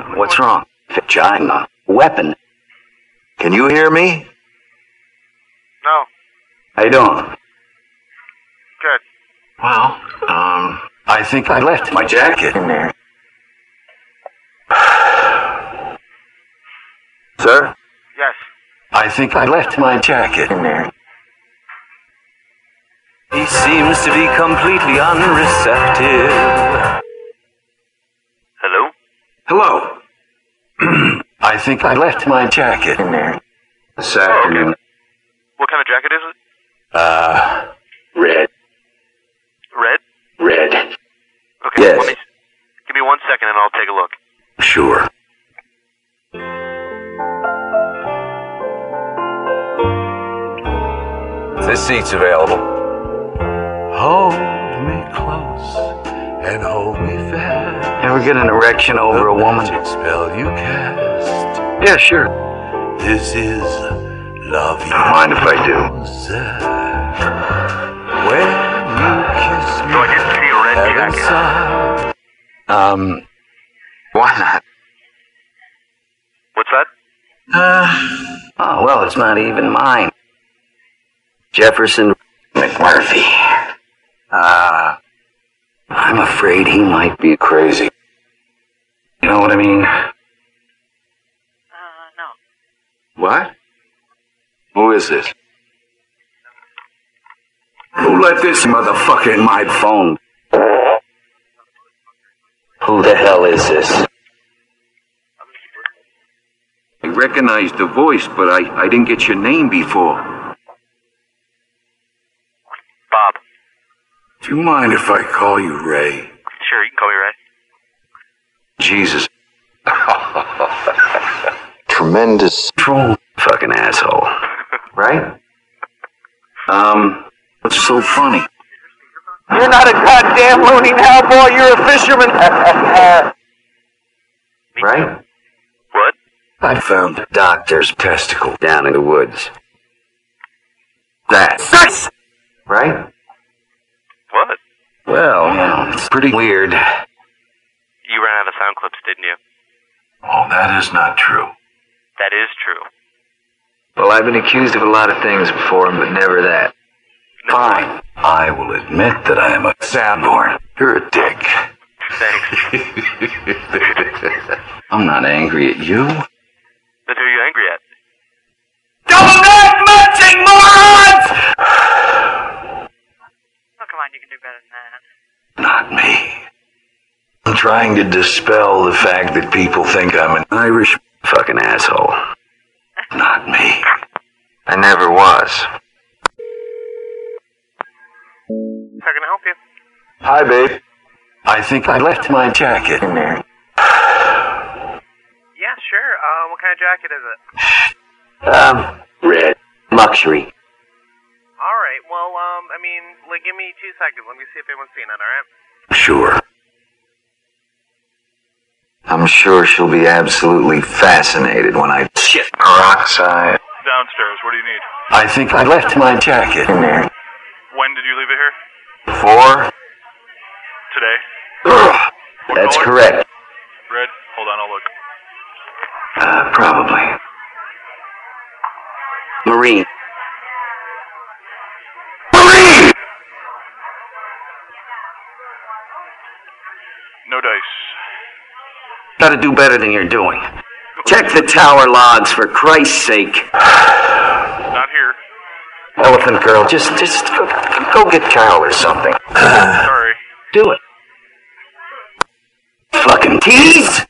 What's wrong? Vagina. Weapon. Can you hear me? No. How you doing? Good. Well, I think I left my jacket in there. Sir? Yes. I think I left my jacket in there. He seems to be completely unreceptive. Hello? Hello. I think I left my jacket in there this afternoon. Okay. What kind of jacket is it? Red. Red? Red. Okay, Yes. give me 1 second and I'll take a look. Sure. This seat's available. Hold me close and hold me fast. Ever get an erection over a woman? Magic spell you cast. Yeah, sure. This is love. You Don't mind if I do. When you kiss me, So I didn't see a red heaven jacket. side. Why not? What's that? Oh, well, it's not even mine. Jefferson McMurphy. I'm afraid he might be crazy. You know what I mean? No. What? Who is this? Who let this motherfucker in my phone? Who the hell is this? I recognized the voice, but I didn't get your name before. Bob. Do you mind if I call you Ray? Sure, you can call me Ray. Jesus. Tremendous troll fucking asshole. Right? What's so funny? You're not a goddamn loony now, boy. You're a fisherman. Right? What? I found the doctor's testicle down in the woods. That's right? What? Well, you know, it's pretty weird. You ran out of sound clips, didn't you? Oh, that is not true. That is true. Well, I've been accused of a lot of things before, but never that. Fine. I will admit that I am a Sanborn. You're a dick. Thanks. I'm not angry at you. Then who are you angry at? Double neck matching morons! Oh, come on, you can do better than that. Not me. I'm trying to dispel the fact that people think I'm an Irish fucking asshole. not me. I never was. How can I help you? Hi, babe. I think I left my jacket in there. Yeah, sure. What kind of jacket is it? Red. Luxury. Alright, well, give me 2 seconds. Let me see if anyone's seen it, alright? Sure. I'm sure she'll be absolutely fascinated when I shit peroxide. Downstairs, what do you need? I think I left my jacket in there. When did you leave it here? 4? Today? Ugh, that's color? correct. Red? Hold on, I'll look. Probably. Marine. Marine! No dice. Gotta do better than you're doing. Check the tower logs, for Christ's sake. Not here. Elephant girl, just go get Carol or something. Sorry. Do it. Fucking tease!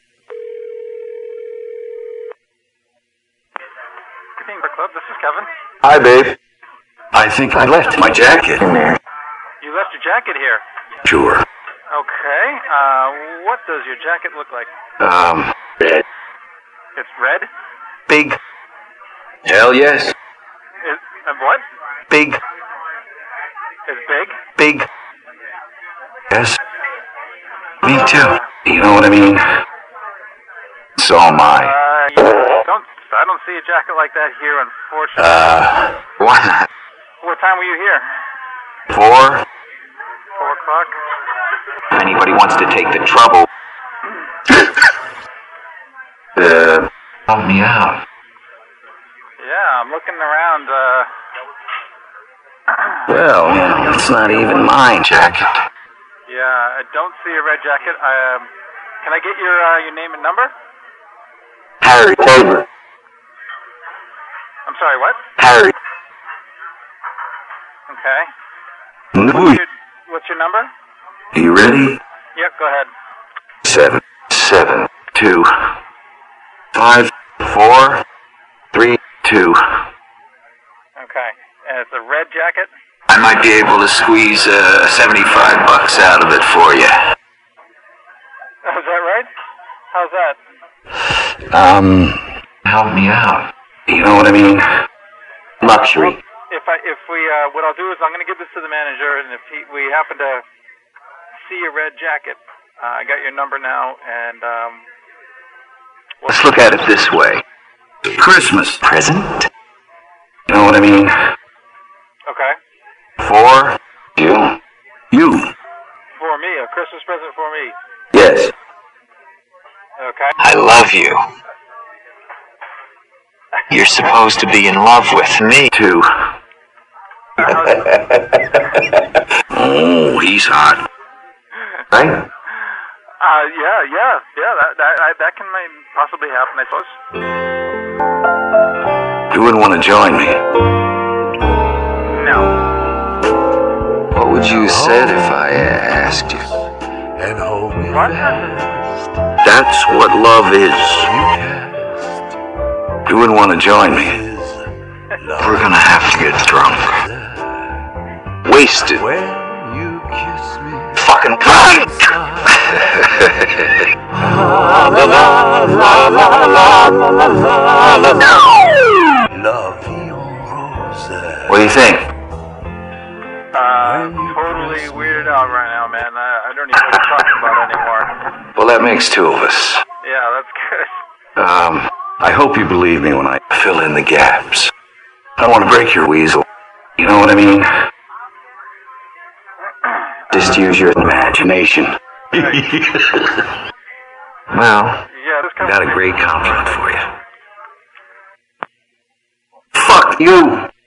Good Club, this is Kevin. Hi, babe. I think I left my jacket in there. You left your jacket here. Sure. Okay, what does your jacket look like? Red. It's red? Big. Hell yes. What? Big. It's big? Big. Yes. Me too. You know what I mean? So am I. I don't see a jacket like that here, unfortunately. Why not? What time were you here? 4? 4 o'clock? If anybody wants to take the trouble. Help me out. Yeah, I'm looking around, Well, it's not even my jacket. Yeah, I don't see a red jacket. Can I get your name and number? Harry Tabor. I'm sorry, what? Harry. Okay. What's your number? You ready? Yep, go ahead. 772 5432. Okay. And it's a red jacket? I might be able to squeeze $75 out of it for you. Is that right? How's that? Help me out. You know what I mean? Luxury. What I'll do is I'm going to give this to the manager, and if we happen to see a red jacket, I got your number now, and let's look at it this way. Christmas present. You know what I mean? Okay. For you. You. For me, a Christmas present for me. Yes. Okay. I love you. You're supposed to be in love with me. Too. Oh, he's hot. Right? Yeah. That can possibly happen, I suppose. You wouldn't want to join me. No. What would you have said if I asked you? What? That's what love is. You wouldn't want to join me. We're gonna have to get drunk. Wasted. Fucking drunk! What do you think? I'm totally weirded out right now, man. I don't even know what to talk about anymore. Well, that makes two of us. Yeah, that's good. I hope you believe me when I fill in the gaps. I don't want to break your weasel. You know what I mean? Just use your imagination. Well, Yeah, this I got a great compliment for you. Fuck you!